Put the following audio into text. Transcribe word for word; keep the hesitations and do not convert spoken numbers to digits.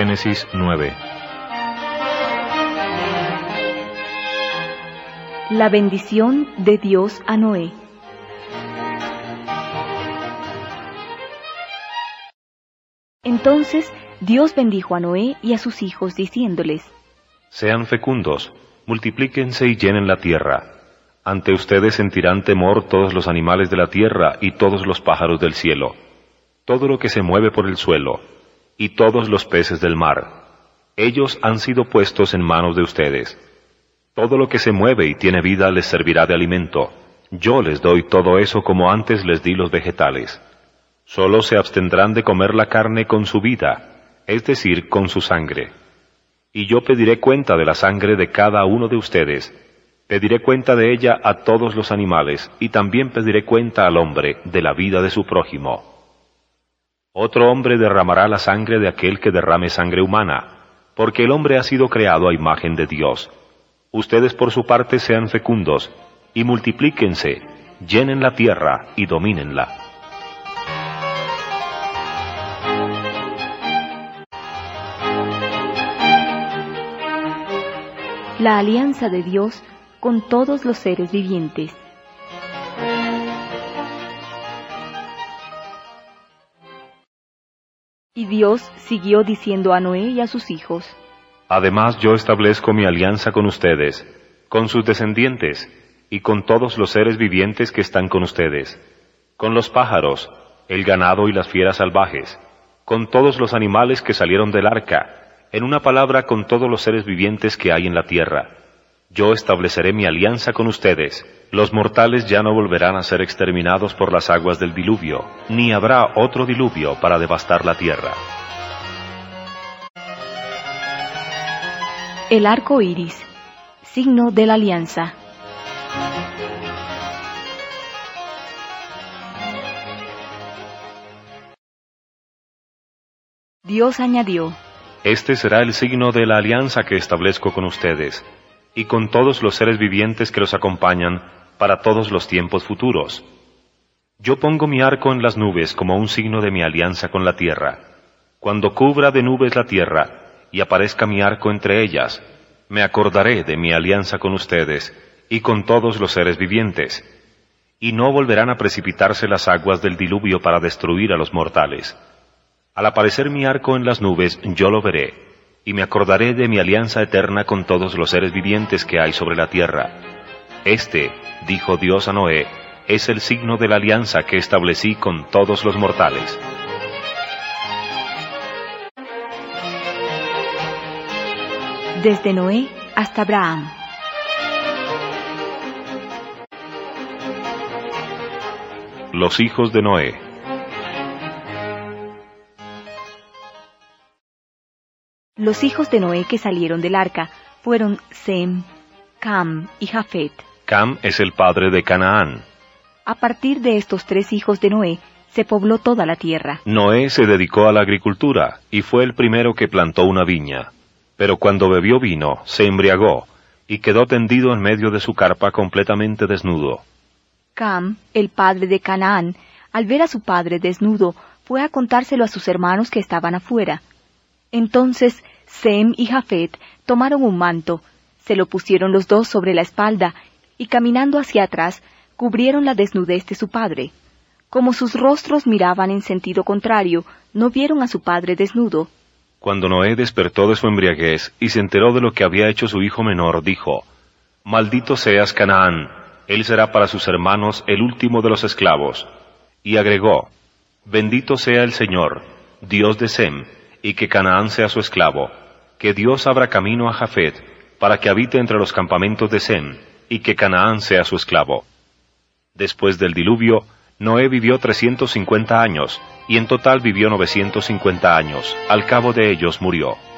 Génesis nueve. La bendición de Dios a Noé. Entonces Dios bendijo a Noé y a sus hijos, diciéndoles: Sean fecundos, multiplíquense y llenen la tierra. Ante ustedes sentirán temor todos los animales de la tierra y todos los pájaros del cielo, todo lo que se mueve por el suelo, y todos los peces del mar. Ellos han sido puestos en manos de ustedes. Todo lo que se mueve y tiene vida les servirá de alimento. Yo les doy todo eso como antes les di los vegetales. Solo se abstendrán de comer la carne con su vida, es decir, con su sangre. Y yo pediré cuenta de la sangre de cada uno de ustedes. Pediré cuenta de ella a todos los animales, y también pediré cuenta al hombre de la vida de su prójimo. Otro hombre derramará la sangre de aquel que derrame sangre humana, porque el hombre ha sido creado a imagen de Dios. Ustedes por su parte sean fecundos, y multiplíquense, llenen la tierra y domínenla. La alianza de Dios con todos los seres vivientes. Y Dios siguió diciendo a Noé y a sus hijos: Además yo establezco mi alianza con ustedes, con sus descendientes, y con todos los seres vivientes que están con ustedes, con los pájaros, el ganado y las fieras salvajes, con todos los animales que salieron del arca, en una palabra con todos los seres vivientes que hay en la tierra. Yo estableceré mi alianza con ustedes. Los mortales ya no volverán a ser exterminados por las aguas del diluvio, ni habrá otro diluvio para devastar la tierra. El arco iris, signo de la alianza. Dios añadió: Este será el signo de la alianza que establezco con ustedes, y con todos los seres vivientes que los acompañan para todos los tiempos futuros. Yo pongo mi arco en las nubes como un signo de mi alianza con la tierra. Cuando cubra de nubes la tierra, y aparezca mi arco entre ellas, me acordaré de mi alianza con ustedes, y con todos los seres vivientes. Y no volverán a precipitarse las aguas del diluvio para destruir a los mortales. Al aparecer mi arco en las nubes, yo lo veré, y me acordaré de mi alianza eterna con todos los seres vivientes que hay sobre la tierra. Este, dijo Dios a Noé, es el signo de la alianza que establecí con todos los mortales. Desde Noé hasta Abraham. Los hijos de Noé. Los hijos de Noé que salieron del arca fueron Sem, Cam y Jafet. Cam es el padre de Canaán. A partir de estos tres hijos de Noé, se pobló toda la tierra. Noé se dedicó a la agricultura, y fue el primero que plantó una viña. Pero cuando bebió vino, se embriagó, y quedó tendido en medio de su carpa completamente desnudo. Cam, el padre de Canaán, al ver a su padre desnudo, fue a contárselo a sus hermanos que estaban afuera. Entonces Sem y Jafet tomaron un manto, se lo pusieron los dos sobre la espalda, y caminando hacia atrás, cubrieron la desnudez de su padre. Como sus rostros miraban en sentido contrario, no vieron a su padre desnudo. Cuando Noé despertó de su embriaguez y se enteró de lo que había hecho su hijo menor, dijo: Maldito seas, Canaán, él será para sus hermanos el último de los esclavos. Y agregó: Bendito sea el Señor, Dios de Sem, y que Canaán sea su esclavo, que Dios abra camino a Jafet, para que habite entre los campamentos de Sem, y que Canaán sea su esclavo. Después del diluvio, Noé vivió trescientos cincuenta años, y en total vivió novecientos cincuenta años. Al cabo de ellos murió.